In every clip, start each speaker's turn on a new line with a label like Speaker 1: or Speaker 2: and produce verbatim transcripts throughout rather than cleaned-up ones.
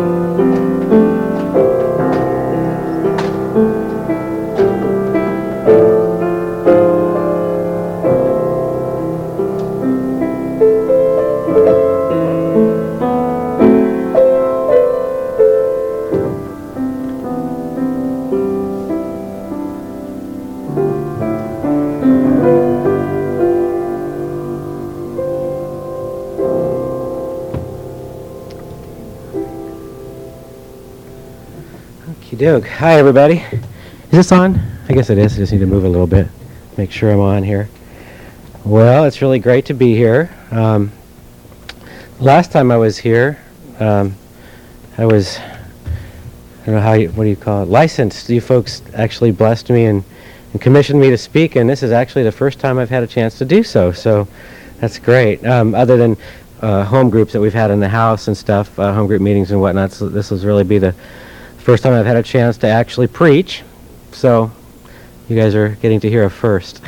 Speaker 1: Okey-doke. Hi, everybody. Is this on? I guess it is. I just need to move a little bit, make sure I'm on here. Well, it's really great to be here. Um, last time I was here, um, I was, I don't know how you, what do you call it, licensed. You folks actually blessed me and, and commissioned me to speak, and this is actually the first time I've had a chance to do so, so that's great. Um, other than uh, home groups that we've had in the house and stuff, uh, home group meetings and whatnot, so this will really be the first time I've had a chance to actually preach, so you guys are getting to hear a first.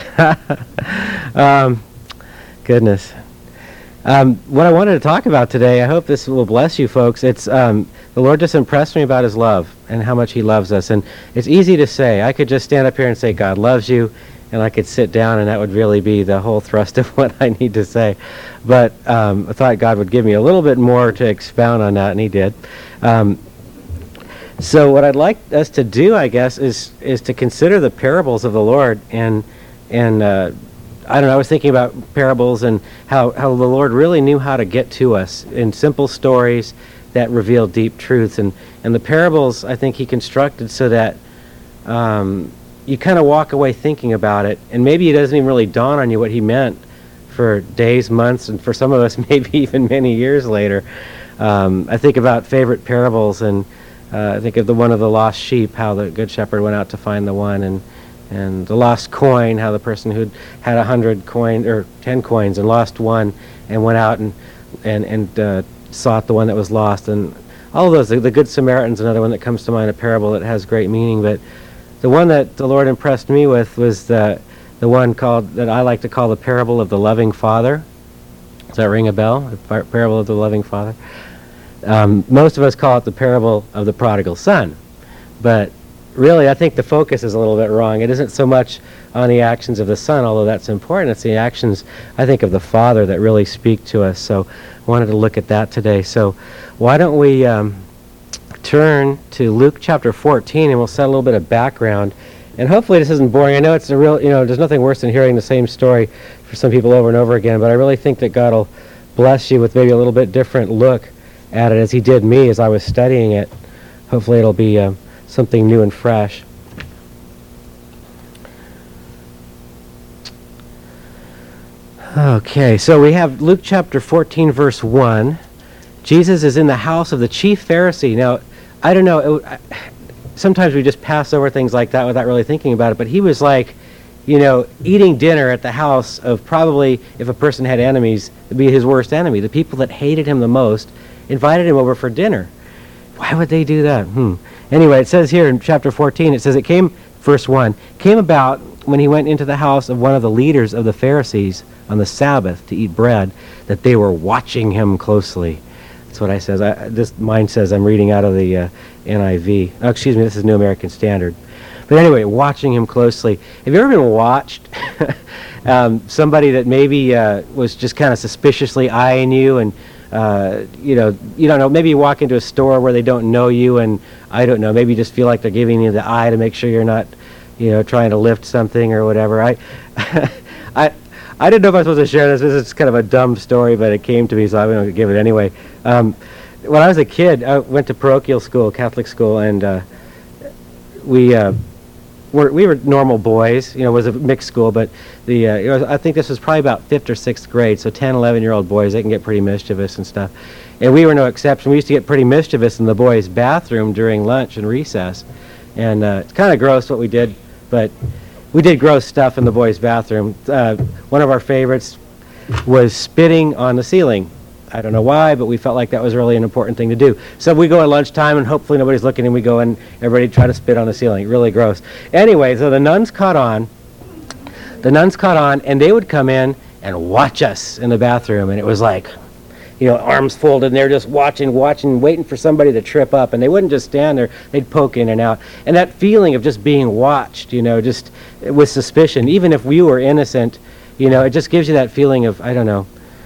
Speaker 1: um, goodness. Um, what I wanted to talk about today, I hope this will bless you folks, it's um, the Lord just impressed me about his love and how much he loves us. And it's easy to say. I could just stand up here and say, God loves you, and I could sit down and that would really be the whole thrust of what I need to say. But um, I thought God would give me a little bit more to expound on that, and he did. Um, So what I'd like us to do, I guess, is is to consider the parables of the Lord, and and uh, I don't know. I was thinking about parables and how how the Lord really knew how to get to us in simple stories that reveal deep truths, and and the parables I think he constructed so that um, you kind of walk away thinking about it, and maybe it doesn't even really dawn on you what he meant for days, months, and for some of us maybe even many years later. Um, I think about favorite parables and. Uh, I think of the one of the lost sheep, how the good shepherd went out to find the one, and and the lost coin, how the person who had a hundred coin or ten coins and lost one, and went out and and and uh, sought the one that was lost, and all of those. The, the Good Samaritan's another one that comes to mind, a parable that has great meaning. But the one that the Lord impressed me with was the the one called that I like to call the parable of the loving father. Does that ring a bell? The par- parable of the loving father. Um, most of us call it the parable of the prodigal son, but really I think the focus is a little bit wrong. It isn't so much on the actions of the son, although that's important. It's the actions, I think, of the father that really speak to us. So I wanted to look at that today. So why don't we um, turn to Luke chapter fourteen, and we'll set a little bit of background. And hopefully this isn't boring. I know it's a real, you know, there's nothing worse than hearing the same story for some people over and over again, but I really think that God will bless you with maybe a little bit different look at it as he did me as I was studying it. Hopefully it'll be uh, something new and fresh. Okay, so we have Luke chapter fourteen, verse one. Jesus is in the house of the chief Pharisee. Now, I don't know, it, I, sometimes we just pass over things like that without really thinking about it, but he was like, you know, eating dinner at the house of probably, if a person had enemies, it'd be his worst enemy. The people that hated him the most invited him over for dinner. Why would they do that? Hmm. Anyway, it says here in chapter fourteen, it says it came, verse one, came about when he went into the house of one of the leaders of the Pharisees on the Sabbath to eat bread, that they were watching him closely. That's what I says. I, this mine says I'm reading out of the uh, N I V. Oh, excuse me, this is New American Standard. But anyway, watching him closely. Have you ever been watched? um, somebody that maybe uh, was just kind of suspiciously eyeing you, and Uh, you know, you don't know, maybe you walk into a store where they don't know you, and I don't know, maybe you just feel like they're giving you the eye to make sure you're not, you know, trying to lift something or whatever. I I, I didn't know if I was supposed to share this. This is kind of a dumb story, but it came to me, so I'm going to give it anyway. Um, when I was a kid, I went to parochial school, Catholic school, and uh, we uh, were we were normal boys. You know, it was a mixed school, but the uh, it was, I think this was probably about fifth or sixth grade. So ten, eleven-year-old boys, they can get pretty mischievous and stuff. And we were no exception. We used to get pretty mischievous in the boys' bathroom during lunch and recess. And uh, it's kind of gross what we did, but we did gross stuff in the boys' bathroom. Uh, one of our favorites was spitting on the ceiling. I don't know why, but we felt like that was really an important thing to do. So we go at lunchtime, and hopefully nobody's looking, and we go and everybody try to spit on the ceiling. Really gross. Anyway, so the nuns caught on. The nuns caught on, and they would come in and watch us in the bathroom, and it was like, you know, arms folded, and they're just watching, watching, waiting for somebody to trip up, and they wouldn't just stand there, they'd poke in and out. And that feeling of just being watched, you know, just with suspicion, even if we were innocent, you know, it just gives you that feeling of, I don't know,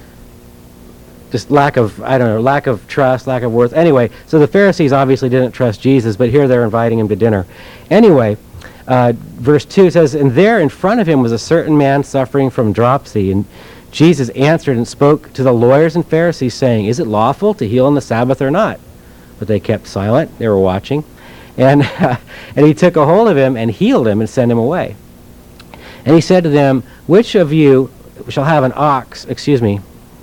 Speaker 1: just lack of, I don't know, lack of trust, lack of worth. Anyway, so the Pharisees obviously didn't trust Jesus, but here they're inviting him to dinner. Anyway, uh, verse two says, and there in front of him was a certain man suffering from dropsy, and Jesus answered and spoke to the lawyers and Pharisees, saying, is it lawful to heal on the Sabbath or not? But they kept silent. They were watching. And, uh, and he took a hold of him and healed him and sent him away. And he said to them, which of you shall have an ox, excuse me,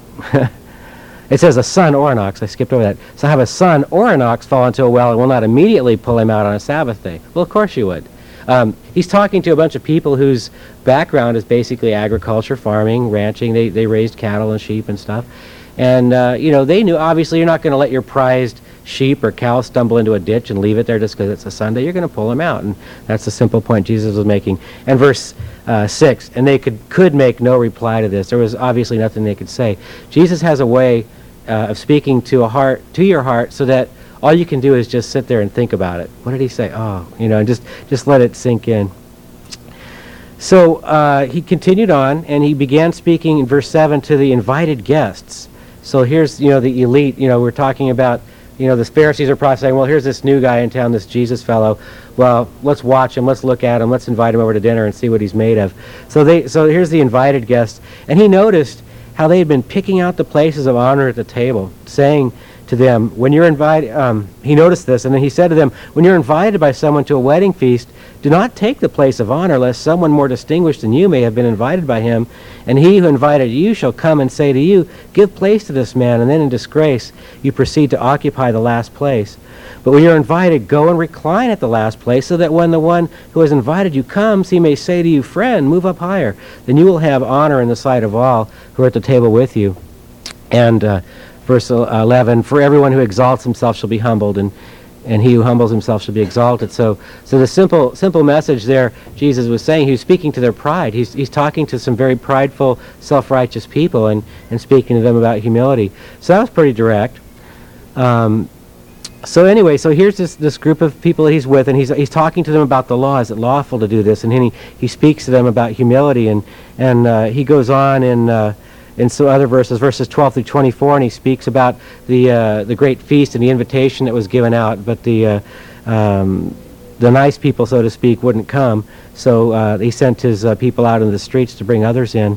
Speaker 1: it says a son or an ox. I skipped over that. So have a son or an ox fall into a well and will not immediately pull him out on a Sabbath day. Well, of course you would. Um, he's talking to a bunch of people whose background is basically agriculture, farming, ranching. They they raised cattle and sheep and stuff. And, uh, you know, they knew, obviously, you're not going to let your prized sheep or cow stumble into a ditch and leave it there just because it's a Sunday. You're going to pull them out. And that's the simple point Jesus was making. And verse uh, six, and they could, could make no reply to this. There was obviously nothing they could say. Jesus has a way uh, of speaking to a heart, to your heart, so that all you can do is just sit there and think about it. What did he say? Oh, you know, and just, just let it sink in. So uh, he continued on, and he began speaking in verse seven to the invited guests. So here's, you know, the elite. You know, we're talking about, you know, the Pharisees are probably saying, well, here's this new guy in town, this Jesus fellow. Well, let's watch him, let's look at him, let's invite him over to dinner and see what he's made of. So they, so here's the invited guests. And he noticed how they had been picking out the places of honor at the table, saying to them, when you're invited, um, he noticed this, and then he said to them, when you're invited by someone to a wedding feast, do not take the place of honor, lest someone more distinguished than you may have been invited by him, and he who invited you shall come and say to you, give place to this man, and then in disgrace you proceed to occupy the last place. But when you're invited, go and recline at the last place, so that when the one who has invited you comes, he may say to you, friend, move up higher. Then you will have honor in the sight of all who are at the table with you. And uh, verse eleven, for everyone who exalts himself shall be humbled, and, and he who humbles himself shall be exalted. So so the simple simple message there, Jesus was saying, he was speaking to their pride. He's he's talking to some very prideful, self-righteous people and, and speaking to them about humility. So that was pretty direct. Um, so anyway, so here's this, this group of people that he's with, and he's he's talking to them about the law. Is it lawful to do this? And then he, he speaks to them about humility, and, and uh, he goes on in... Uh, in some other verses, verses twelve through twenty-four, and he speaks about the uh, the great feast and the invitation that was given out, but the uh, um, the nice people, so to speak, wouldn't come. So uh, he sent his uh, people out into the streets to bring others in.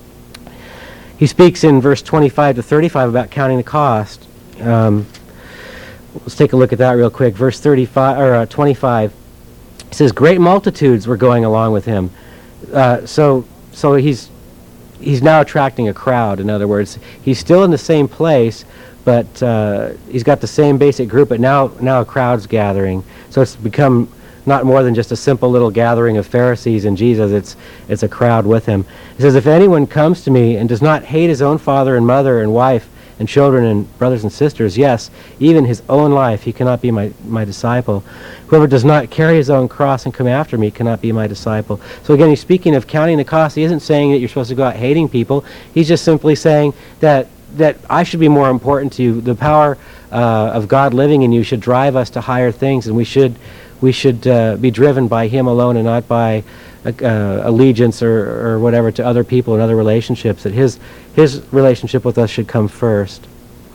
Speaker 1: He speaks in verse twenty-five to thirty-five about counting the cost. Um, let's take a look at that real quick. Verse thirty-five or uh, twenty-five. It says, "Great multitudes were going along with him." Uh, so so he's He's now attracting a crowd. In other words, he's still in the same place, but uh, he's got the same basic group, but now now a crowd's gathering. So it's become not more than just a simple little gathering of Pharisees and Jesus. It's it's a crowd with him. He says, if anyone comes to me and does not hate his own father and mother and wife and children and brothers and sisters, yes, even his own life, he cannot be my, my disciple. Whoever does not carry his own cross and come after me cannot be my disciple. So again, he's speaking of counting the cost. He isn't saying that you're supposed to go out hating people. He's just simply saying that that I should be more important to you. The power uh, of God living in you should drive us to higher things, and we should we should uh, be driven by him alone and not by uh, allegiance or, or whatever to other people and other relationships. That his his relationship with us should come first.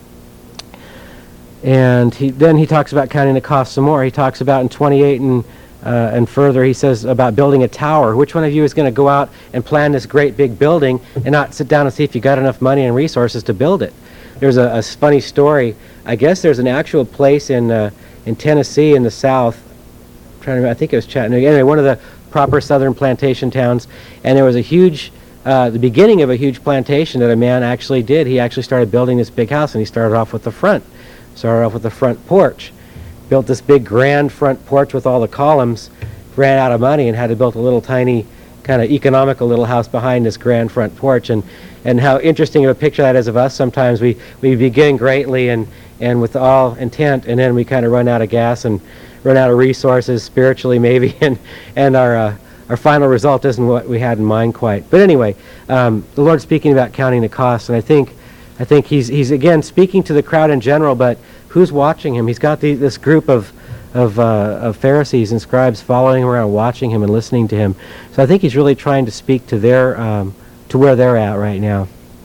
Speaker 1: And he, then he talks about counting the cost some more. He talks about in twenty-eight and uh, and further, he says about building a tower. Which one of you is going to go out and plan this great big building and not sit down and see if you got enough money and resources to build it? There's a, a funny story. I guess there's an actual place in uh, in Tennessee in the South. I'm trying to remember, I think it was Chattanooga. Anyway, one of the proper southern plantation towns, and there was a huge, uh, the beginning of a huge plantation that a man actually did. He actually started building this big house, and he started off with the front. Started off with the front porch. Built this big grand front porch with all the columns, ran out of money and had to build a little tiny kind of economical little house behind this grand front porch. And, and how interesting of a picture that is of us. Sometimes we, we begin greatly and, and with all intent, and then we kind of run out of gas and run out of resources spiritually maybe, and, and our, uh, our final result isn't what we had in mind quite. But anyway, um, the Lord's speaking about counting the cost, and I think I think he's, he's again, speaking to the crowd in general, but who's watching him? He's got the, this group of, of, uh, of Pharisees and scribes following him around, watching him and listening to him. So I think he's really trying to speak to their, um, to where they're at right now.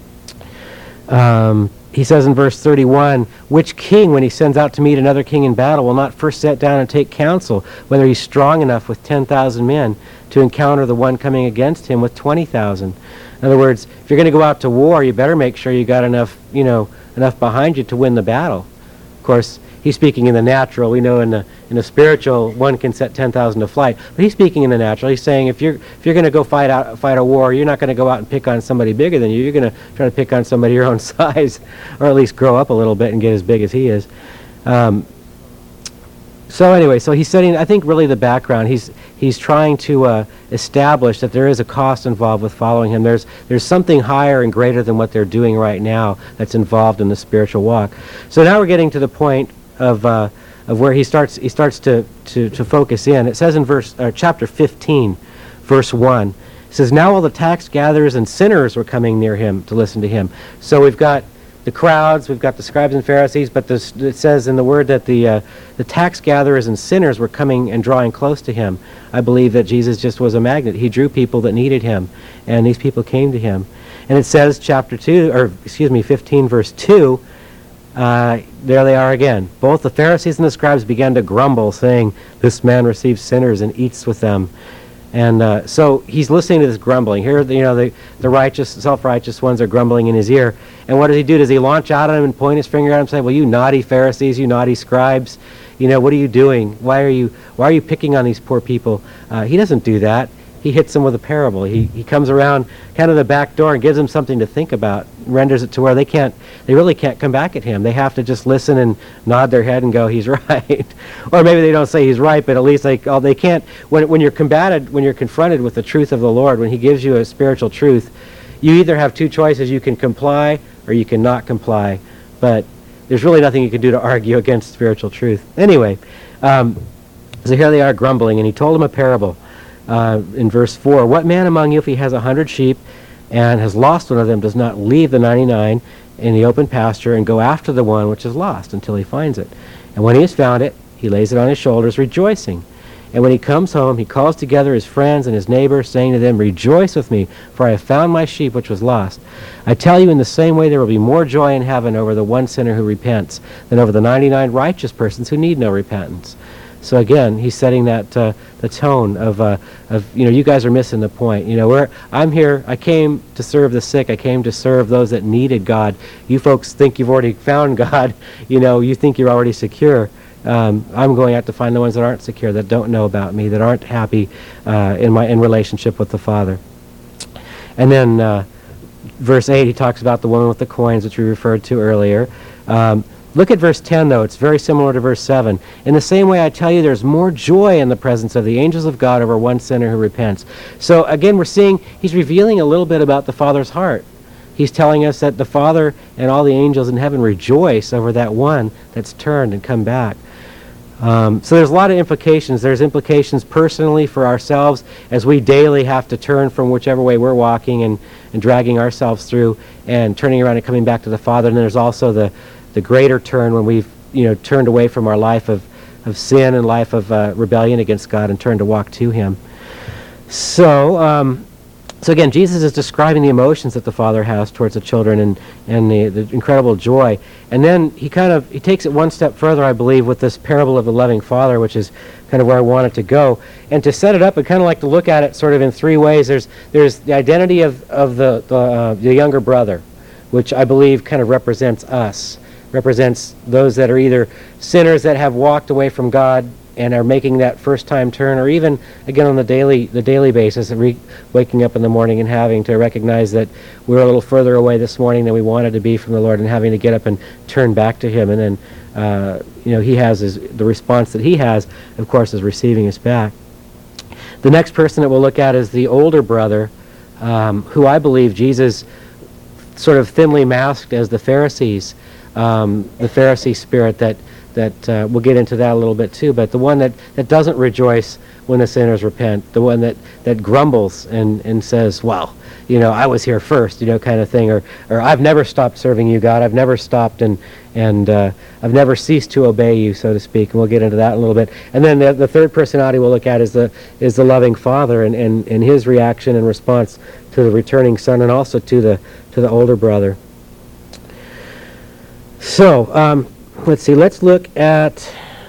Speaker 1: Um, he says in verse thirty-one, which king, when he sends out to meet another king in battle, will not first sit down and take counsel, whether he's strong enough with ten thousand men to encounter the one coming against him with twenty thousand? In other words, if you're going to go out to war, you better make sure you got enough, you know, enough behind you to win the battle. Of course, he's speaking in the natural. We know in the in the spiritual, one can set ten thousand to flight. But he's speaking in the natural. He's saying if you're if you're going to go fight out fight a war, you're not going to go out and pick on somebody bigger than you. You're going to try to pick on somebody your own size, or at least grow up a little bit and get as big as he is. Um, so anyway, so he's setting, I think, really the background. He's he's trying to uh, establish that there is a cost involved with following him. There's there's something higher and greater than what they're doing right now that's involved in the spiritual walk. So now we're getting to the point of uh, of where he starts he starts to, to, to focus in. It says in verse uh, chapter fifteen, verse one, it says, now all the tax gatherers and sinners were coming near him to listen to him. So we've got the crowds, we've got the scribes and Pharisees, but this, it says in the word that the uh, the tax gatherers and sinners were coming and drawing close to him. I believe that Jesus just was a magnet. He drew people that needed him, and these people came to him. And it says, chapter two, or excuse me, fifteen, verse two, Uh, there they are again. Both the Pharisees and the scribes began to grumble, saying, this man receives sinners and eats with them. And uh, so he's listening to this grumbling. Here, you know, the, the righteous, self-righteous ones are grumbling in his ear. And what does he do? Does he launch out at him and point his finger at him and say, well, you naughty Pharisees, you naughty scribes, you know, what are you doing? Why are you, why are you picking on these poor people? Uh, he doesn't do that. He hits them with a parable. He he comes around kind of the back door and gives them something to think about, renders it to where they can't, they really can't come back at him. They have to just listen and nod their head and go, he's right. Or maybe they don't say he's right, but at least they, oh, they can't, when, when you're combated, when you're confronted with the truth of the Lord, when he gives you a spiritual truth, you either have two choices. You can comply or you cannot comply. But there's really nothing you can do to argue against spiritual truth. Anyway, um, so here they are grumbling, and he told them a parable. Uh, in verse four, what man among you, if he has a hundred sheep and has lost one of them, does not leave the ninety-nine in the open pasture and go after the one which is lost until he finds it? And when he has found it, he lays it on his shoulders, rejoicing. And when he comes home, he calls together his friends and his neighbors, saying to them, rejoice with me, for I have found my sheep which was lost. I tell you, in the same way there will be more joy in heaven over the one sinner who repents than over the ninety-nine righteous persons who need no repentance. So again, he's setting that uh, the tone of, uh, of, you know, you guys are missing the point. You know, we're, I'm here, I came to serve the sick. I came to serve those that needed God. You folks think you've already found God. You know, you think you're already secure. Um, I'm going out to find the ones that aren't secure, that don't know about me, that aren't happy uh, in my in relationship with the Father. And then uh, verse eight, he talks about the woman with the coins, which we referred to earlier. Um, Look at verse ten, though. It's very similar to verse seven. In the same way, I tell you, there's more joy in the presence of the angels of God over one sinner who repents. So again, we're seeing, he's revealing a little bit about the Father's heart. He's telling us that the Father and all the angels in heaven rejoice over that one that's turned and come back. Um, so there's a lot of implications. There's implications personally for ourselves as we daily have to turn from whichever way we're walking and, and dragging ourselves through and turning around and coming back to the Father. And then there's also the the greater turn when we've, you know, turned away from our life of, of sin and life of uh, rebellion against God and turned to walk to him. So, um, so again, Jesus is describing the emotions that the Father has towards the children and, and the, the incredible joy. And then he kind of, he takes it one step further, I believe, with this parable of the loving Father, which is kind of where I want it to go. And to set it up, I kind of like to look at it sort of in three ways. There's, there's the identity of, of the, the, uh, the younger brother, which I believe kind of represents us. Represents those that are either sinners that have walked away from God and are making that first time turn, or even again on the daily the daily basis, re- waking up in the morning and having to recognize that we're a little further away this morning than we wanted to be from the Lord, and having to get up and turn back to him. And then uh, you know, he has his, the response that he has, of course, is receiving us back. The next person that we'll look at is the older brother, um, who I believe Jesus sort of thinly masked as the Pharisees. Um, the Pharisee spirit that that uh, we'll get into that a little bit too, but the one that, that doesn't rejoice when the sinners repent, the one that, that grumbles and, and says, well, you know, I was here first, you know, kind of thing, or, or I've never stopped serving you, God, I've never stopped and, and uh, I've never ceased to obey you, so to speak, and we'll get into that in a little bit. And then the, the third personality we'll look at is the, is the loving Father and, and, and his reaction and response to the returning son and also to the, to the older brother. So, um, let's see, let's look at,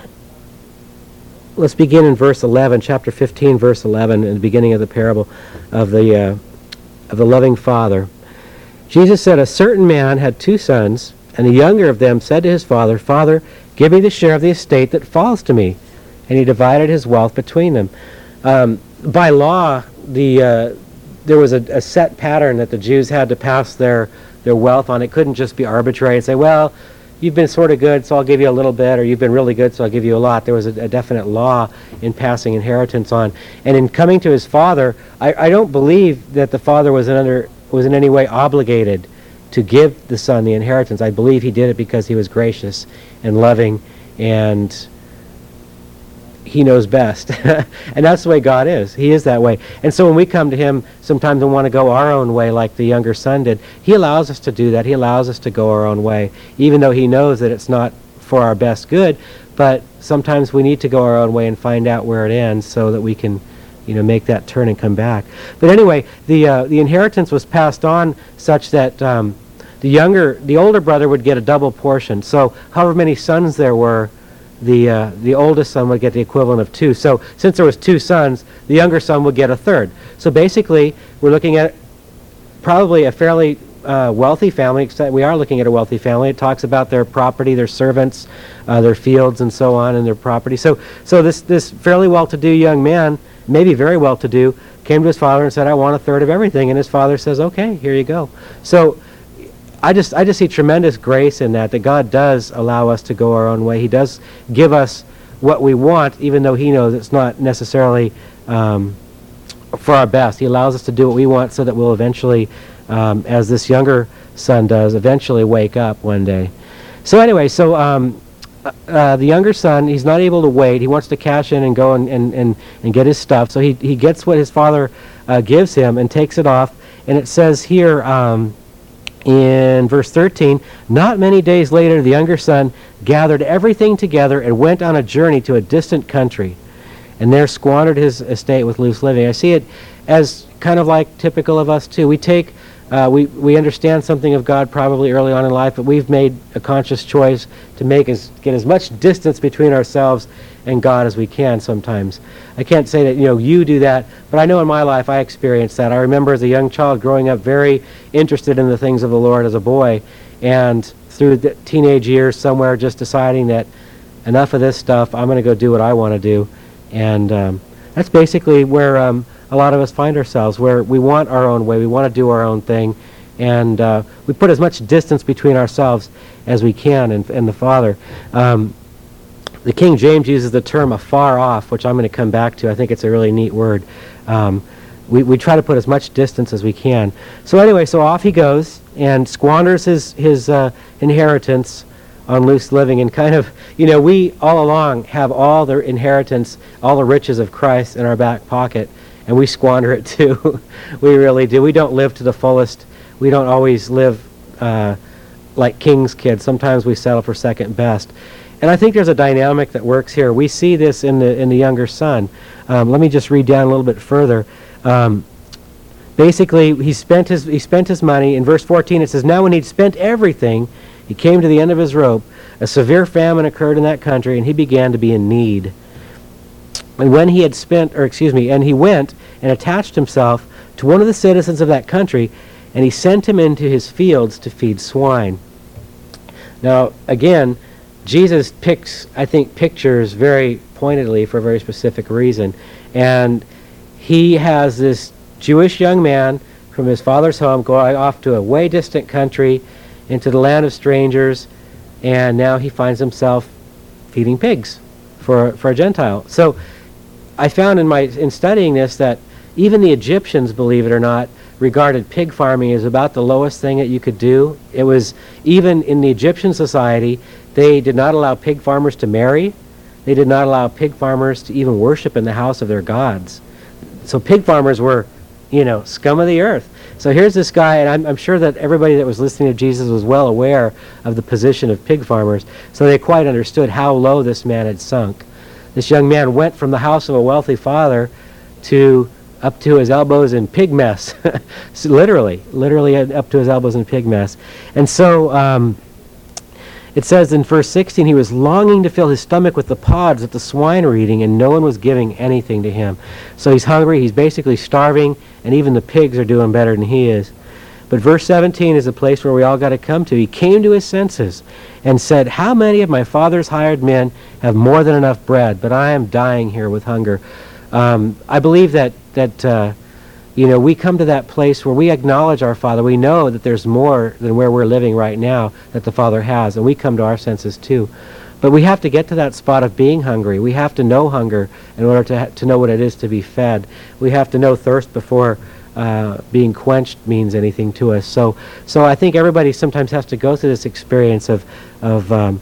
Speaker 1: let's begin in verse eleven, chapter fifteen, verse eleven, in the beginning of the parable of the, uh, of the loving Father. Jesus said, a certain man had two sons, and the younger of them said to his father, Father, give me the share of the estate that falls to me. And he divided his wealth between them. Um, by law, the uh, there was a, a set pattern that the Jews had to pass their, their wealth on. It couldn't just be arbitrary and say, well, you've been sort of good, so I'll give you a little bit, or you've been really good, so I'll give you a lot. There was a, a definite law in passing inheritance on. And in coming to his father, I, I don't believe that the father was in, under, was in any way obligated to give the son the inheritance. I believe he did it because he was gracious and loving, and he knows best. And that's the way God is. He is that way. And so when we come to him sometimes and want to go our own way like the younger son did, he allows us to do that. He allows us to go our own way, even though he knows that it's not for our best good. But sometimes we need to go our own way and find out where it ends so that we can, you know, make that turn and come back. But anyway, the uh, the inheritance was passed on such that um, the younger, the older brother would get a double portion. So however many sons there were, the uh, the oldest son would get the equivalent of two. So since there was two sons, the younger son would get a third. So basically, we're looking at probably a fairly uh, wealthy family. Except we are looking at a wealthy family. It talks about their property, their servants, uh, their fields, and so on, and their property. So so this this fairly well-to-do young man, maybe very well-to-do, came to his father and said, "I want a third of everything." And his father says, "Okay, here you go." So I just I just see tremendous grace in that, that God does allow us to go our own way. He does give us what we want, even though he knows it's not necessarily um, for our best. He allows us to do what we want so that we'll eventually, um, as this younger son does, eventually wake up one day. So anyway, so um, uh, the younger son, he's not able to wait. He wants to cash in and go and, and, and, and get his stuff. So he, he gets what his father uh, gives him and takes it off. And it says here, um, in verse thirteen, not many days later, the younger son gathered everything together and went on a journey to a distant country, and there squandered his estate with loose living. I see it as kind of like typical of us too. We take, uh, we we understand something of God probably early on in life, but we've made a conscious choice to make as get as much distance between ourselves and God as we can sometimes. I can't say that, you know, you do that, but I know in my life I experienced that. I remember as a young child growing up very interested in the things of the Lord as a boy, and through the teenage years somewhere just deciding that enough of this stuff, I'm going to go do what I want to do. And um, that's basically where um, a lot of us find ourselves, where we want our own way, we want to do our own thing, and uh, we put as much distance between ourselves as we can and, and the Father. Um, The King James uses the term afar off, which I'm going to come back to. I think it's a really neat word. Um, we, we try to put as much distance as we can. So anyway, so off he goes and squanders his, his uh, inheritance on loose living, and kind of, you know, we all along have all the inheritance, all the riches of Christ in our back pocket, and we squander it too. We really do. We don't live to the fullest. We don't always live uh, like king's kids. Sometimes we settle for second best. And I think there's a dynamic that works here. We see this in the in the younger son. Um, let me just read down a little bit further. Um, basically, he spent his he spent his money. In verse fourteen, it says, "Now when he'd spent everything, he came to the end of his rope. A severe famine occurred in that country, and he began to be in need. And when he had spent, or excuse me, and he went and attached himself to one of the citizens of that country, and he sent him into his fields to feed swine." Now, again, Jesus picks, I think, pictures very pointedly for a very specific reason. And he has this Jewish young man from his father's home going off to a way distant country into the land of strangers, and now he finds himself feeding pigs for, for a Gentile. So I found in my in studying this that even the Egyptians, believe it or not, regarded pig farming as about the lowest thing that you could do. It was, even in the Egyptian society, They did not allow pig farmers to marry. They did not allow pig farmers to even worship in the house of their gods. So pig farmers were, you know, scum of the earth. So here's this guy, and I'm, I'm sure that everybody that was listening to Jesus was well aware of the position of pig farmers, so they quite understood how low this man had sunk. This young man went from the house of a wealthy father to up to his elbows in pig mess. So literally, literally up to his elbows in pig mess. And so um, it says in verse sixteen, he was longing to fill his stomach with the pods that the swine were eating, and no one was giving anything to him. So he's hungry, he's basically starving, and even the pigs are doing better than he is. But verse seventeen is a place where we all got to come to. He came to his senses and said, how many of my father's hired men have more than enough bread, but I am dying here with hunger. Um, I believe that, that uh, you know, we come to that place where we acknowledge our Father. We know that there's more than where we're living right now that the Father has, and we come to our senses too. But we have to get to that spot of being hungry. We have to know hunger in order to, ha- to know what it is to be fed. We have to know thirst before uh, being quenched means anything to us. So, so I think everybody sometimes has to go through this experience of, of, um,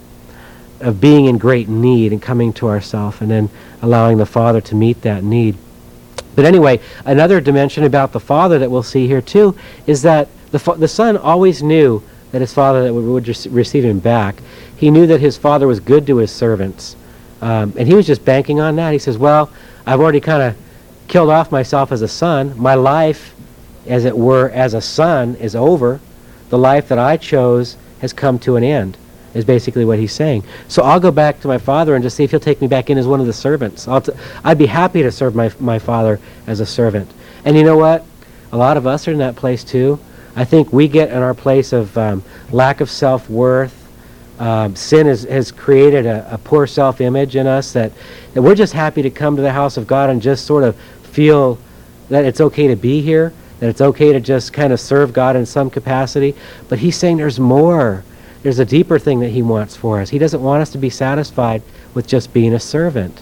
Speaker 1: of being in great need and coming to ourselves, and then allowing the Father to meet that need. But anyway, another dimension about the Father that we'll see here too is that the fa- the Son always knew that his Father that would, would just receive him back. He knew that his Father was good to his servants, um, and he was just banking on that. He says, well, I've already kind of killed off myself as a son. My life, as it were, as a son is over. The life that I chose has come to an end, is basically what he's saying. So I'll go back to my Father and just see if he'll take me back in as one of the servants. I'll t- I'd be happy to serve my, my Father as a servant. And you know what? A lot of us are in that place too. I think we get in our place of um, lack of self-worth. Um, sin has, has created a, a poor self-image in us that, that we're just happy to come to the house of God and just sort of feel that it's okay to be here, that it's okay to just kind of serve God in some capacity. But he's saying there's more. There's a deeper thing that he wants for us. He doesn't want us to be satisfied with just being a servant.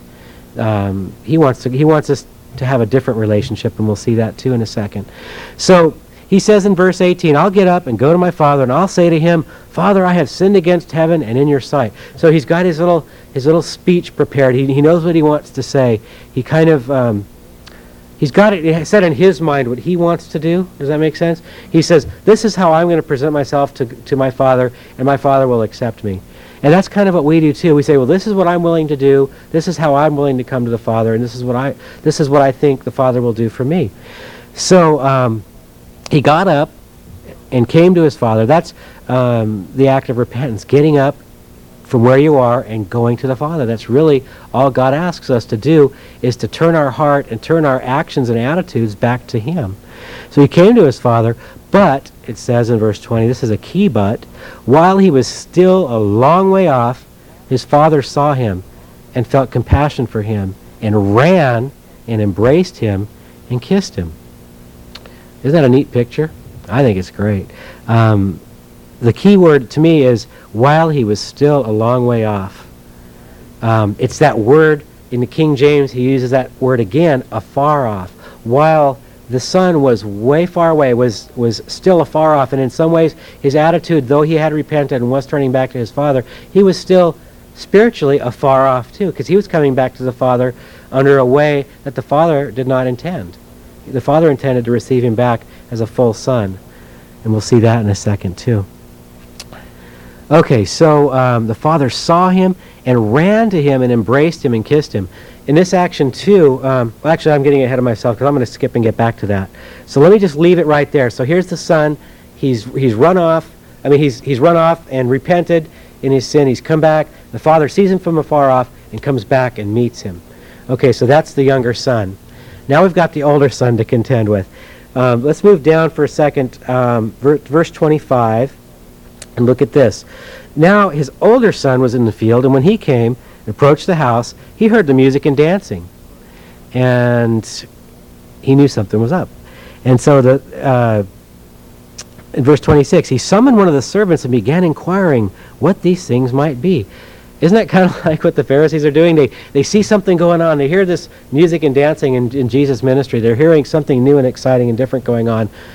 Speaker 1: Um, he wants to, he wants us to have a different relationship, and we'll see that too in a second. So he says in verse eighteen, I'll get up and go to my Father, and I'll say to him, Father, I have sinned against heaven and in your sight. So he's got his little his little speech prepared. He he knows what he wants to say. He kind of um, he's got it set in his mind what he wants to do. Does that make sense? He says, this is how I'm going to present myself to to my Father, and my Father will accept me. And that's kind of what we do too. We say, well, this is what I'm willing to do. This is how I'm willing to come to the Father, and this is what I this is what I think the Father will do for me. So um, he got up and came to his Father. That's um, the act of repentance, getting up from where you are and going to the Father. That's really all God asks us to do, is to turn our heart and turn our actions and attitudes back to him. So he came to his Father, but, it says in verse twenty, this is a key but, while he was still a long way off, his Father saw him and felt compassion for him and ran and embraced him and kissed him. Isn't that a neat picture? I think it's great. Um, the key word to me is while he was still a long way off. Um, it's that word in the King James, he uses that word again, afar off. While the Son was way far away, was, was still afar off, and in some ways his attitude, though he had repented and was turning back to his Father, he was still spiritually afar off too, because he was coming back to the Father under a way that the Father did not intend. The Father intended to receive him back as a full son, and we'll see that in a second too. Okay, so um, the Father saw him and ran to him and embraced him and kissed him. In this action too, um, well, actually I'm getting ahead of myself because I'm going to skip and get back to that. So let me just leave it right there. So here's the Son. He's he's run off. I mean, he's he's run off and repented in his sin. He's come back. The Father sees him from afar off and comes back and meets him. Okay, so that's the younger son. Now we've got the older son to contend with. Um, let's move down for a second, um, ver- verse twenty-five, and look at this. Now his older son was in the field, and when he came and approached the house, he heard the music and dancing, and he knew something was up. And so the uh, in verse twenty-six, he summoned one of the servants and began inquiring what these things might be. Isn't that kind of like what the Pharisees are doing? They they see something going on. They hear this music and dancing in, in Jesus' ministry. They're hearing something new and exciting and different going on.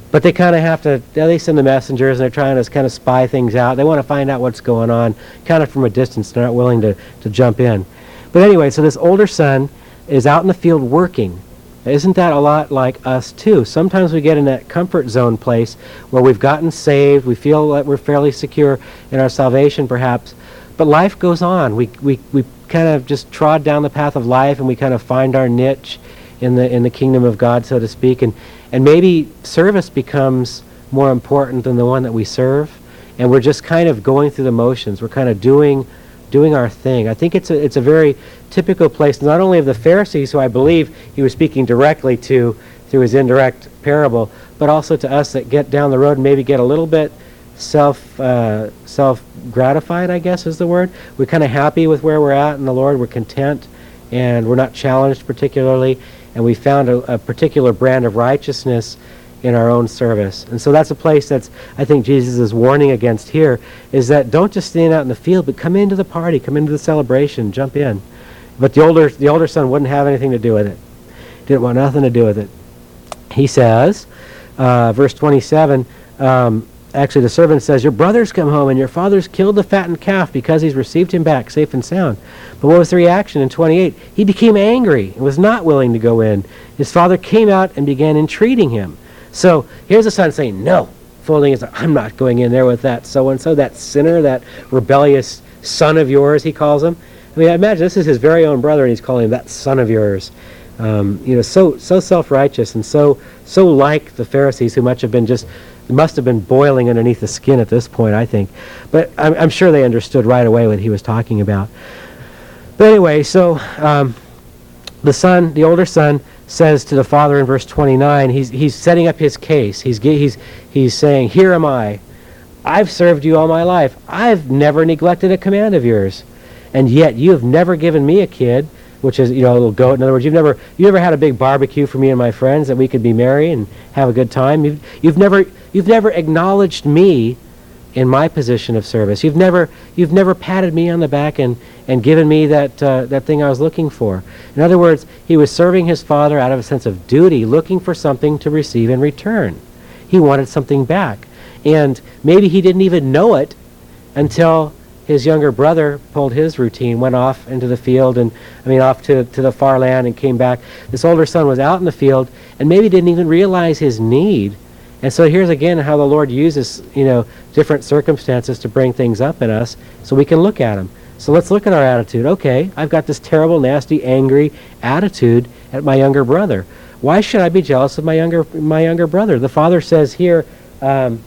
Speaker 1: But they kind of have to, they send the messengers, and they're trying to kind of spy things out. They want to find out what's going on, kind of from a distance. They're not willing to, to jump in. But anyway, so this older son is out in the field working. Isn't that a lot like us too? Sometimes we get in that comfort zone place where we've gotten saved, we feel like we're fairly secure in our salvation perhaps, but life goes on. We, we, we kind of just trod down the path of life, and we kind of find our niche in the in the kingdom of God, so to speak, and, and maybe service becomes more important than the one that we serve, and we're just kind of going through the motions. We're kind of doing doing our thing. I think it's a, it's a very typical place, not only of the Pharisees, who I believe he was speaking directly to through his indirect parable, but also to us that get down the road and maybe get a little bit self uh, self-gratified, I guess is the word. We're kind of happy with where we're at in the Lord. We're content, and we're not challenged particularly, and we found a, a particular brand of righteousness in our own service. And so that's a place that's, I think Jesus is warning against here, is that don't just stand out in the field, but come into the party, come into the celebration, jump in. But the older the older son wouldn't have anything to do with it. Didn't want nothing to do with it. He says, uh, verse twenty-seven, um, actually the servant says, your brother's come home, and your father's killed the fattened calf because he's received him back safe and sound. But what was the reaction in twenty-eight? He became angry and was not willing to go in. His father came out and began entreating him. So here's the son saying, no, folding his, I'm not going in there with that so-and-so, that sinner, that rebellious son of yours, he calls him. I mean, I imagine this is his very own brother, and he's calling him that son of yours. Um, you know, so so self-righteous and so so like the Pharisees, who much have been just must have been boiling underneath the skin at this point, I think. But I'm, I'm sure they understood right away what he was talking about. But anyway, so um, the son, the older son, says to the father in verse twenty-nine, he's he's setting up his case. He's he's he's saying, here am I. I've served you all my life. I've never neglected a command of yours. And yet you have never given me a kid, which is, you know, a little goat. In other words, you've never you never had a big barbecue for me and my friends that we could be merry and have a good time. You've, you've never you've never acknowledged me in my position of service. You've never you've never patted me on the back and, and given me that uh, that thing I was looking for. In other words, he was serving his father out of a sense of duty, looking for something to receive in return. He wanted something back. And maybe he didn't even know it until his younger brother pulled his routine, went off into the field, and I mean off to, to the far land and came back. This older son was out in the field and maybe didn't even realize his need. And so here's again how the Lord uses, you know, different circumstances to bring things up in us so we can look at them. So let's look at our attitude. Okay, I've got this terrible, nasty, angry attitude at my younger brother. Why should I be jealous of my younger my younger brother? The father says here, um,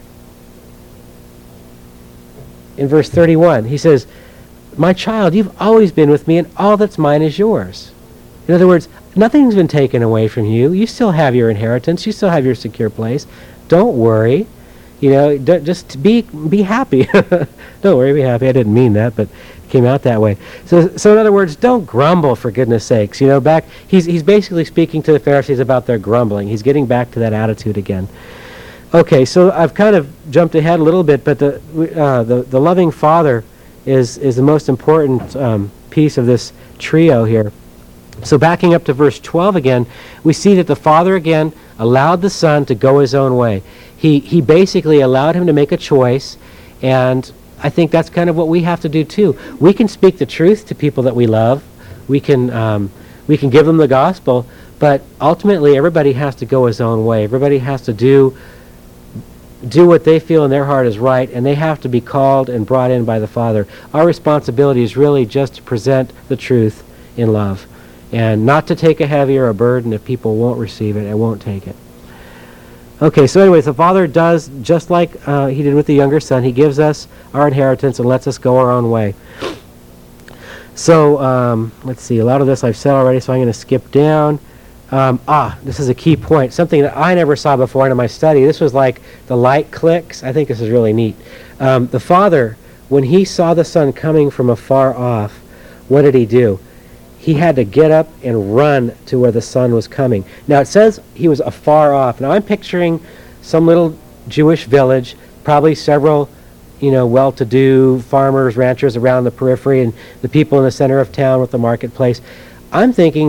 Speaker 1: in verse thirty-one, he says, my child, you've always been with me, and all that's mine is yours. In other words, nothing's been taken away from you. You still have your inheritance. You still have your secure place. Don't worry. You know, d- just be be happy. Don't worry, be happy. I didn't mean that, but it came out that way. So, so in other words, don't grumble, for goodness sakes. You know, back he's he's basically speaking to the Pharisees about their grumbling. He's getting back to that attitude again. Okay, so I've kind of jumped ahead a little bit, but the uh, the, the loving Father is is the most important um, piece of this trio here. So backing up to verse twelve again, we see that the Father again allowed the Son to go his own way. He he basically allowed him to make a choice, and I think that's kind of what we have to do too. We can speak the truth to people that we love. We can um, we can give them the gospel, but ultimately everybody has to go his own way. Everybody has to do do what they feel in their heart is right, and they have to be called and brought in by the Father. Our responsibility is really just to present the truth in love, and not to take a heavy or a burden if people won't receive it and won't take it. Okay, so anyways, the Father does just like uh, he did with the younger son. He gives us our inheritance and lets us go our own way. So, um, let's see, a lot of this I've said already, so I'm going to skip down. Um, ah, this is a key point, something that I never saw before in my study. This was like the light clicks. I think this is really neat. Um, the Father, when he saw the Son coming from afar off, what did he do? He had to get up and run to where the Son was coming. Now it says he was afar off. Now I'm picturing some little Jewish village, probably several, you know, well-to-do farmers, ranchers around the periphery, and the people in the center of town with the marketplace. I'm thinking that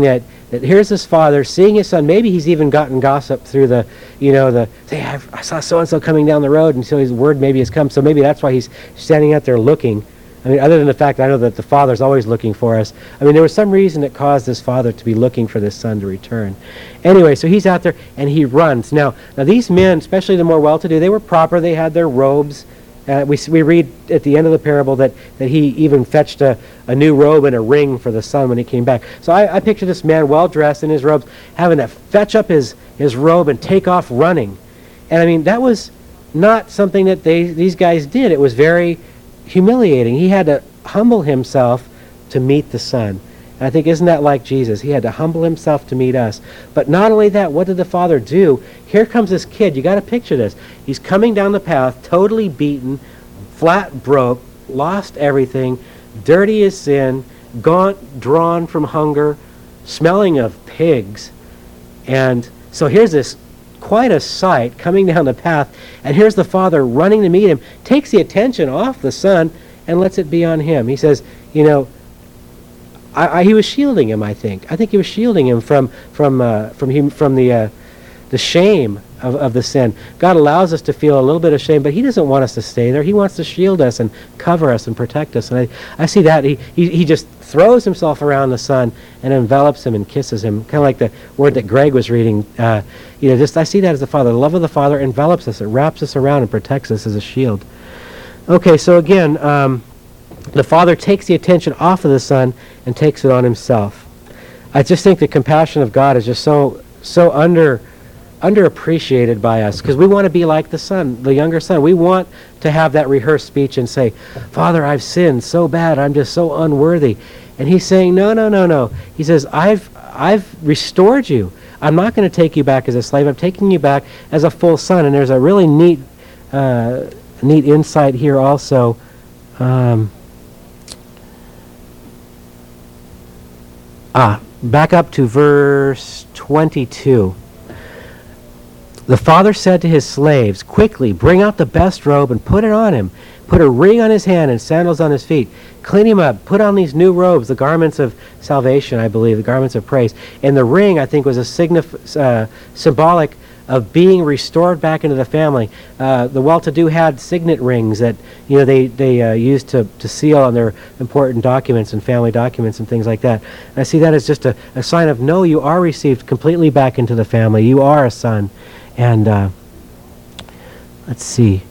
Speaker 1: that here's this father seeing his son. Maybe he's even gotten gossip through the, you know, the, hey, I've, I saw so-and-so coming down the road, and so his word maybe has come. So maybe that's why he's standing out there looking. I mean, other than the fact that I know that the father's always looking for us. I mean, there was some reason that caused this father to be looking for this son to return. Anyway, so he's out there, and he runs. Now, now these men, especially the more well-to-do, they were proper. They had their robes. Uh, we we read at the end of the parable that, that he even fetched a, a new robe and a ring for the son when he came back. So I, I picture this man well-dressed in his robes, having to fetch up his, his robe and take off running. And I mean, that was not something that they these guys did. It was very humiliating. He had to humble himself to meet the son. And I think, isn't that like Jesus? He had to humble himself to meet us. But not only that, what did the father do? Here comes this kid. You got to picture this. He's coming down the path, totally beaten, flat broke, lost everything, dirty as sin, gaunt, drawn from hunger, smelling of pigs. And so here's this quite a sight coming down the path, and here's the father running to meet him, takes the attention off the son and lets it be on him. He says, you know, I, I, he was shielding him. I think. I think he was shielding him from from uh, from him from the uh, the shame of, of the sin. God allows us to feel a little bit of shame, but He doesn't want us to stay there. He wants to shield us and cover us and protect us. And I, I see that he, he he just throws himself around the son and envelops him and kisses him, kind of like the word that Greg was reading. Uh, you know, just I see that as the Father. The love of the Father envelops us. It wraps us around and protects us as a shield. Okay, so again. Um, The Father takes the attention off of the Son and takes it on Himself. I just think the compassion of God is just so so under underappreciated by us, because we want to be like the Son, the younger son. We want to have that rehearsed speech and say, Father, I've sinned so bad. I'm just so unworthy. And He's saying, no, no, no, no. He says, I've I've restored you. I'm not going to take you back as a slave. I'm taking you back as a full son. And there's a really neat uh, neat insight here also. Um, Ah, back up to verse twenty-two. The father said to his slaves, quickly, bring out the best robe and put it on him. Put a ring on his hand and sandals on his feet. Clean him up. Put on these new robes, the garments of salvation, I believe, the garments of praise. And the ring, I think, was a signif- uh, symbolic of being restored back into the family. Uh, the well-to-do had signet rings that you know they they uh, used to, to seal on their important documents and family documents and things like that. And I see that as just a, a sign of, no, you are received completely back into the family. You are a son. And uh, let's see.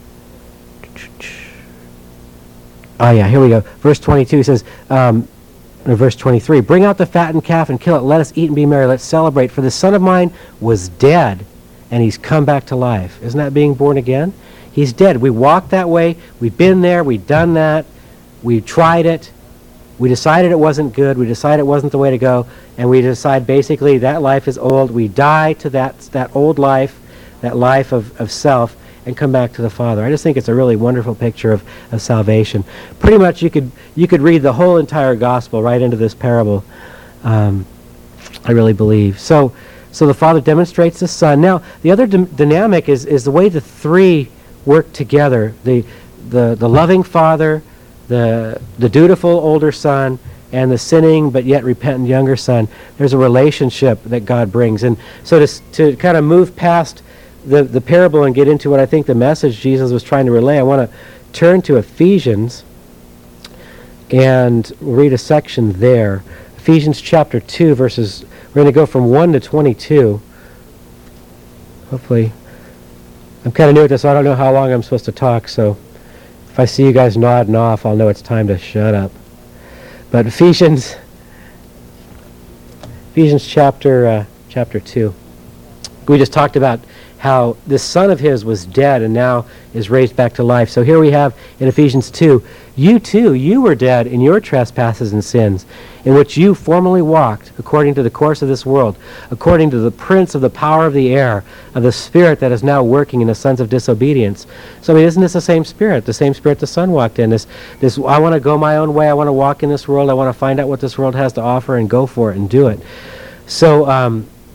Speaker 1: Oh yeah, here we go. Verse twenty-two says, um, or verse twenty-three, bring out the fattened calf and kill it. Let us eat and be merry. Let's celebrate. For the son of mine was dead, and he's come back to life. Isn't that being born again? He's dead. We walked that way. We've been there. We've done that. We tried it. We decided it wasn't good. We decided it wasn't the way to go. And we decide basically that life is old. We die to that that old life, that life of, of self, and come back to the Father. I just think it's a really wonderful picture of, of salvation. Pretty much you could you could read the whole entire gospel right into this parable. Um, I really believe. So so the Father demonstrates the Son. Now, the other d- dynamic is, is the way the three work together. The the the loving Father, the the dutiful older son, and the sinning but yet repentant younger son. There's a relationship that God brings. And so to to kind of move past the, the parable and get into what I think the message Jesus was trying to relay, I want to turn to Ephesians and read a section there. Ephesians chapter two, verses, we're going to go from one to twenty-two. Hopefully, I'm kind of new at this, so I don't know how long I'm supposed to talk, so if I see you guys nodding off, I'll know it's time to shut up. But Ephesians, Ephesians chapter uh, chapter two. We just talked about how this son of his was dead and now is raised back to life. So here we have in Ephesians two, you too, you were dead in your trespasses and sins, in which you formerly walked, according to the course of this world, according to the prince of the power of the air, of the spirit that is now working in the sons of disobedience. So I mean, isn't this the same spirit? The same spirit the son walked in. This, this I want to go my own way. I want to walk in this world. I want to find out what this world has to offer and go for it and do it. So um,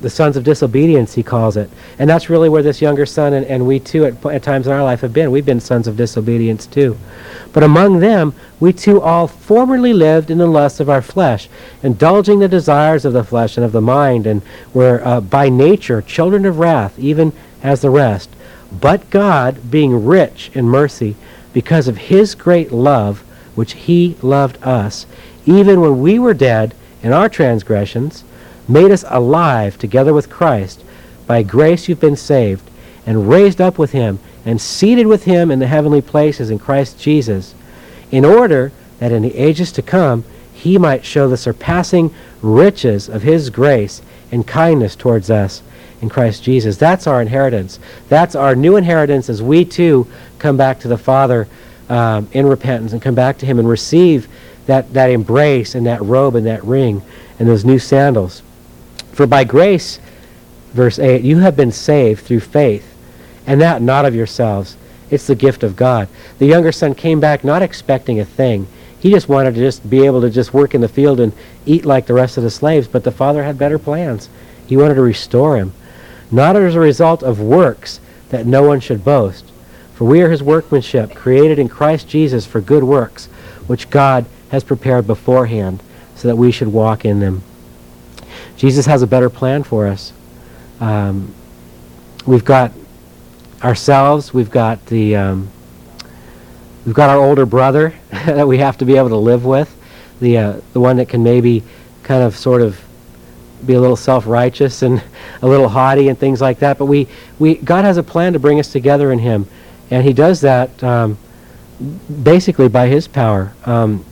Speaker 1: the sons of disobedience, he calls it. And that's really where this younger son and, and we too at, at times in our life have been. We've been sons of disobedience too. But among them, we too all formerly lived in the lusts of our flesh, indulging the desires of the flesh and of the mind, and were uh, by nature children of wrath, even as the rest. But God, being rich in mercy, because of his great love, which he loved us, even when we were dead in our transgressions, made us alive together with Christ. By grace you've been saved, and raised up with him, and seated with him in the heavenly places in Christ Jesus, in order that in the ages to come he might show the surpassing riches of his grace and kindness towards us in Christ Jesus. That's our inheritance. That's our new inheritance as we too come back to the Father um, in repentance and come back to him and receive that, that embrace and that robe and that ring and those new sandals. For by grace, verse eight, you have been saved through faith, and that not of yourselves. It's the gift of God. The younger son came back not expecting a thing. He just wanted to just be able to just work in the field and eat like the rest of the slaves, but the father had better plans. He wanted to restore him. Not as a result of works, that no one should boast. For we are his workmanship, created in Christ Jesus for good works, which God has prepared beforehand, so that we should walk in them. Jesus has a better plan for us. Um, we've got ourselves, we've got the um, we've got our older brother that we have to be able to live with, the uh, the one that can maybe kind of sort of be a little self-righteous and a little haughty and things like that. But we, we God has a plan to bring us together in him, and he does that um, basically by his power. Um,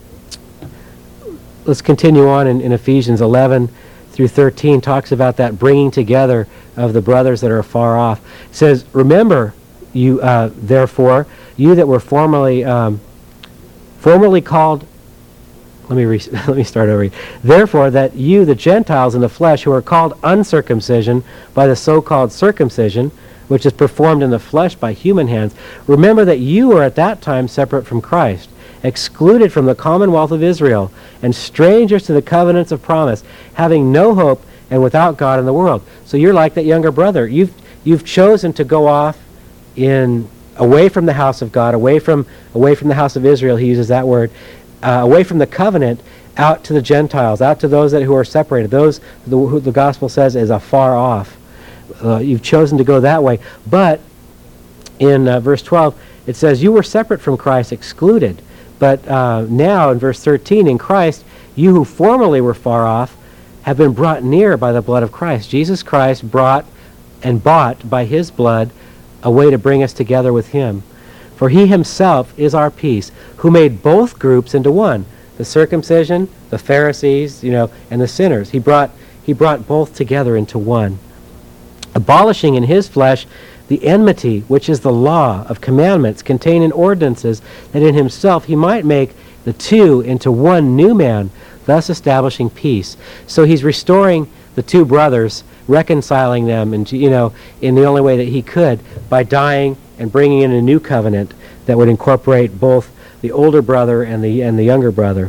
Speaker 1: let's continue on in, in Ephesians eleven through thirteen, talks about that bringing together of the brothers that are far off. It says, remember, you uh, therefore, you that were formerly um, formerly called. Let me re- let me start over. Therefore, that you, the Gentiles in the flesh, who are called uncircumcision by the so-called circumcision, which is performed in the flesh by human hands, remember that you were at that time separate from Christ, excluded from the commonwealth of Israel, and strangers to the covenants of promise, having no hope and without God in the world. So you're like that younger brother. You've you've chosen to go off in away from the house of God, away from away from the house of Israel. He uses that word. Uh, away from the covenant, out to the Gentiles, out to those that who are separated, those the, who the gospel says is afar off. Uh, you've chosen to go that way. But in uh, verse twelve, it says, you were separate from Christ, excluded. But uh, now in verse thirteen, in Christ, you who formerly were far off have been brought near by the blood of Christ. Jesus Christ brought and bought by his blood a way to bring us together with him. For he himself is our peace, who made both groups into one, the circumcision, the Pharisees, you know, and the sinners. He brought he brought both together into one, abolishing in his flesh the enmity, which is the law of commandments contained in ordinances, that in himself he might make the two into one new man, thus establishing peace. So he's restoring the two brothers, reconciling them, and you know, in the only way that he could, by dying and bringing in a new covenant that would incorporate both the older brother and the and the younger brother.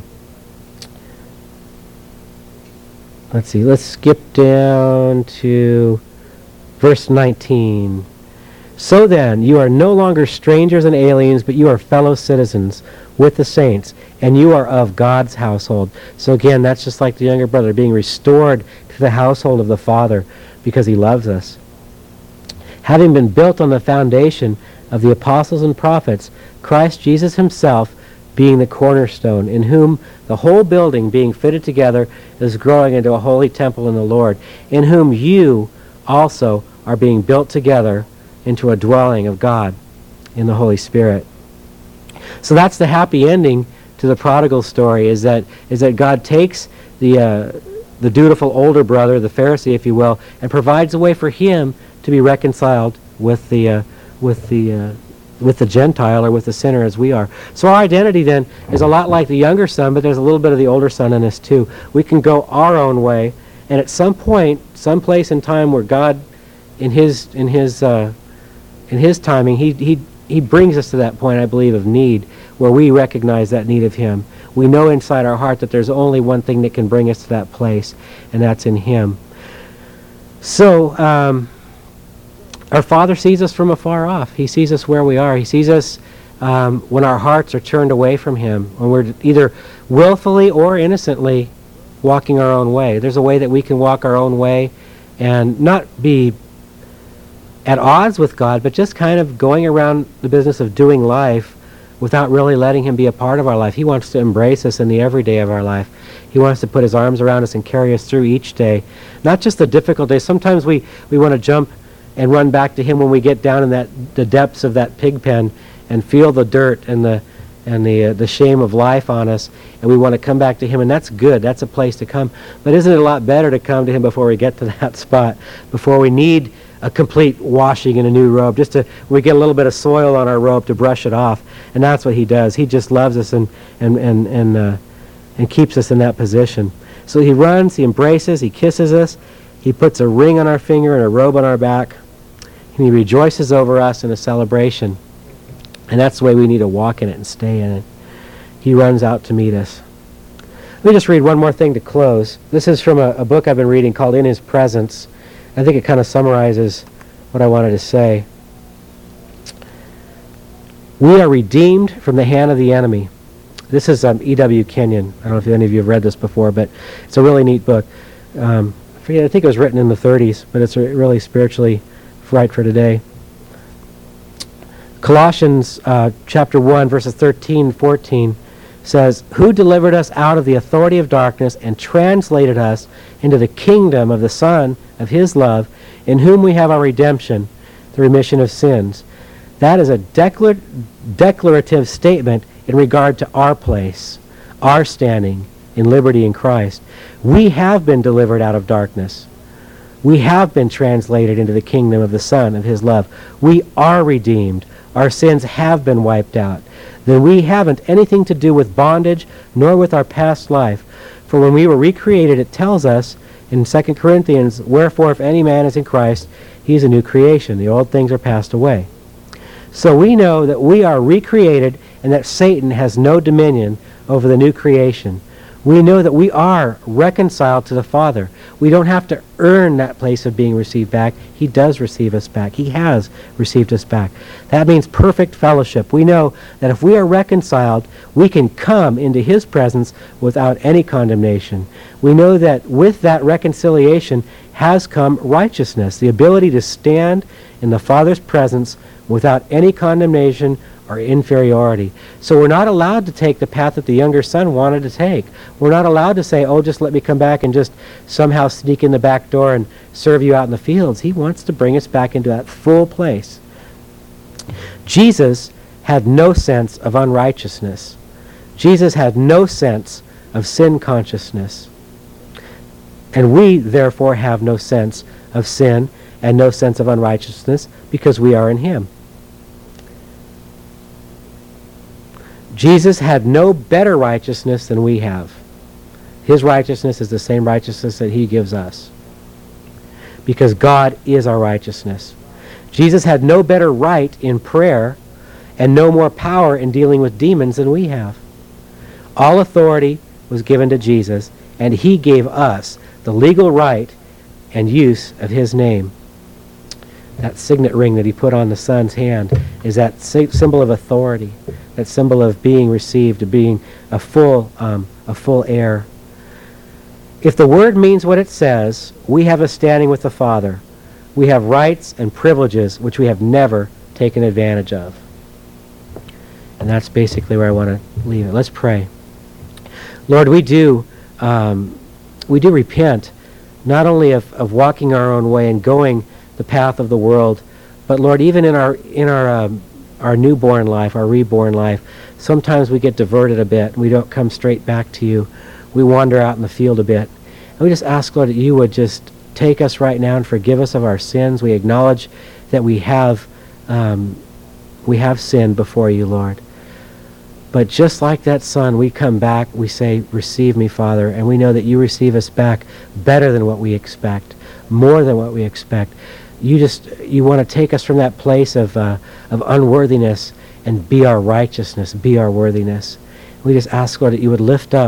Speaker 1: Let's see, let's skip down to verse nineteen. So then, you are no longer strangers and aliens, but you are fellow citizens with the saints, and you are of God's household. So again, that's just like the younger brother, being restored to the household of the Father because he loves us. Having been built on the foundation of the apostles and prophets, Christ Jesus himself being the cornerstone, in whom the whole building being fitted together is growing into a holy temple in the Lord, in whom you also are being built together into a dwelling of God in the Holy Spirit. So that's the happy ending to the prodigal story, is that is that God takes the uh, the dutiful older brother, the Pharisee, if you will, and provides a way for him to be reconciled with the uh, with the uh, with the Gentile or with the sinner as we are. So our identity then is a lot like the younger son, but there's a little bit of the older son in us too. We can go our own way, and at some point, some place in time where God, in His in His uh, in His timing, He He He brings us to that point, I believe, of need, where we recognize that need of Him. We know inside our heart that there's only one thing that can bring us to that place, and that's in Him. So, um, our Father sees us from afar off. He sees us where we are. He sees us um, when our hearts are turned away from Him, when we're either willfully or innocently walking our own way. There's a way that we can walk our own way and not be at odds with God, but just kind of going around the business of doing life without really letting Him be a part of our life. He wants to embrace us in the everyday of our life. He wants to put His arms around us and carry us through each day. Not just the difficult days. Sometimes we, we want to jump and run back to Him when we get down in that the depths of that pig pen and feel the dirt and the and the uh, the shame of life on us, and we want to come back to Him, and that's good. That's a place to come. But isn't it a lot better to come to Him before we get to that spot, before we need a complete washing in a new robe, just to we get a little bit of soil on our robe to brush it off? And that's what He does. He just loves us and and and and uh, and keeps us in that position. So He runs, He embraces, He kisses us, He puts a ring on our finger and a robe on our back, and He rejoices over us in a celebration. And that's the way we need to walk in it and stay in it. He runs out to meet us. Let me just read one more thing to close. This is from a, a book I've been reading called In His Presence. I think it kind of summarizes what I wanted to say. We are redeemed from the hand of the enemy. This is um, E W Kenyon. I don't know if any of you have read this before, but it's a really neat book. Um, I forget, I think it was written in the thirties, but it's really spiritually right for today. Colossians uh, chapter one, verses thirteen and fourteen says, "Who delivered us out of the authority of darkness and translated us into the kingdom of the Son of His love, in whom we have our redemption, the remission of sins." That is a declar- declarative statement in regard to our place, our standing in liberty in Christ. We have been delivered out of darkness. We have been translated into the kingdom of the Son of His love. We are redeemed. Our sins have been wiped out. Then we haven't anything to do with bondage, nor with our past life. For when we were recreated, it tells us in Second Corinthians, "Wherefore, if any man is in Christ, he is a new creation. The old things are passed away." So we know that we are recreated and that Satan has no dominion over the new creation. We know that we are reconciled to the Father. We don't have to earn that place of being received back. He does receive us back. He has received us back. That means perfect fellowship. We know that if we are reconciled, we can come into His presence without any condemnation. We know that with that reconciliation has come righteousness, the ability to stand in the Father's presence without any condemnation or inferiority. So we're not allowed to take the path that the younger son wanted to take. We're not allowed to say, "Oh, just let me come back and just somehow sneak in the back door and serve you out in the fields." He wants to bring us back into that full place. Jesus had no sense of unrighteousness. Jesus had no sense of sin consciousness. And we, therefore, have no sense of sin and no sense of unrighteousness because we are in Him. Jesus had no better righteousness than we have. His righteousness is the same righteousness that He gives us, because God is our righteousness. Jesus had no better right in prayer and no more power in dealing with demons than we have. All authority was given to Jesus, and He gave us the legal right and use of His name. That signet ring that He put on the Son's hand is that symbol of authority, that symbol of being received, of being a full, um, a full heir. If the Word means what it says, we have a standing with the Father. We have rights and privileges which we have never taken advantage of. And that's basically where I want to leave it. Let's pray. Lord, we do, um, we do repent, not only of, of walking our own way and going the path of the world, but Lord, even in our in our um, our newborn life, our reborn life, sometimes we get diverted a bit and we don't come straight back to You. We wander out in the field a bit. And we just ask, Lord, that You would just take us right now and forgive us of our sins. We acknowledge that we have um, we have sinned before You, Lord. But just like that son, we come back, we say, "Receive me, Father," and we know that You receive us back better than what we expect, more than what we expect. You just, You want to take us from that place of uh, of unworthiness and be our righteousness, be our worthiness. We just ask, Lord, that You would lift up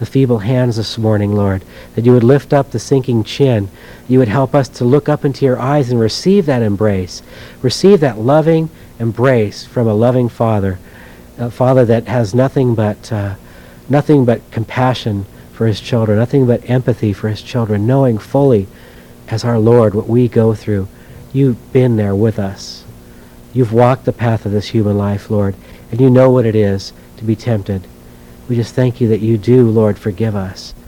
Speaker 1: the feeble hands this morning, Lord, that you would lift up the sinking chin. You would help us to look up into your eyes and receive that embrace, receive that loving embrace from a loving Father, a Father that has nothing but uh, nothing but compassion for his children, nothing but empathy for his children, knowing fully as our Lord what we go through. You've been there with us. You've walked the path of this human life, Lord, and you know what it is to be tempted. We just thank you that you do, Lord, forgive us.